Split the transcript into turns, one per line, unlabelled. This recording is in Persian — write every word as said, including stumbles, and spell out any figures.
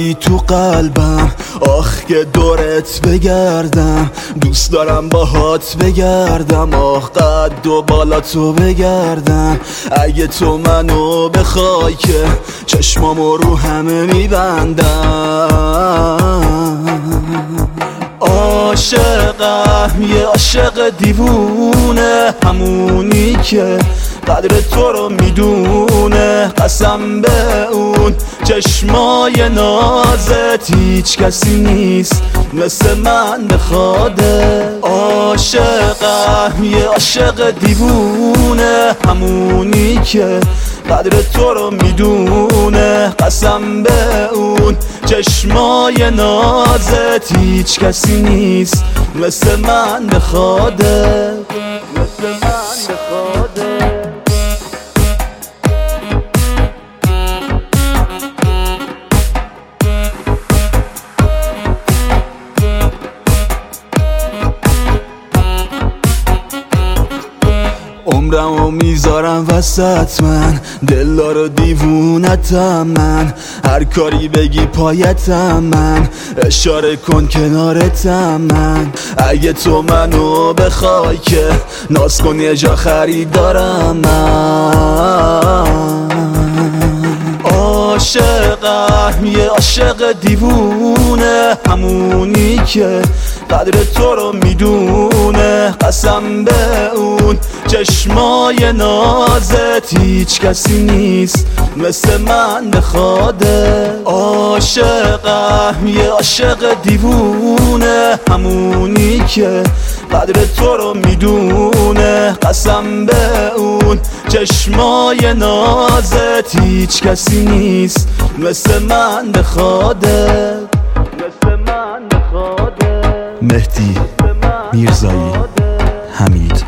اومدی تو قلبم، آخ که دورت بگردم، دوست دارم باهات بگردم، آخ قد و بالا تو بگردم. اگه تو منو بخوای که چشمامو رو همه میبندم. عاشقم یه عاشق دیوونه، همونی که قدر تو رو میدونه. قسم به اون چشمای نازت، هیچ کسی نیست مثل من بخواده. عاشقم یه عاشق دیوونه، همونی که قدر تو رو میدونه. قسم به اون چشمای نازت، هیچ کسی نیست مثل من بخواده، مثل من بخواده. عمرمو میذارم وسط من، دلدار و دیوونتم من، هر کاری بگی پایتم من، اشاره کن کنارتم من. اگه تو منو بخوای که ناز کن یه جا خریدارم من. عاشقم یه عاشق دیوونه، همونی که قدر تو رو میدونه. قسم به اون چشمای نازت، هیچ کسی نیست مثل من بخواده. عاشقم یه عاشق دیوونه، همونی که قدر تو رو میدونه. قسم به اون چشمای نازت، هیچ کسی نیست مثل من بخواده، مثل من بخواده. مهدی میرزایی، حمید.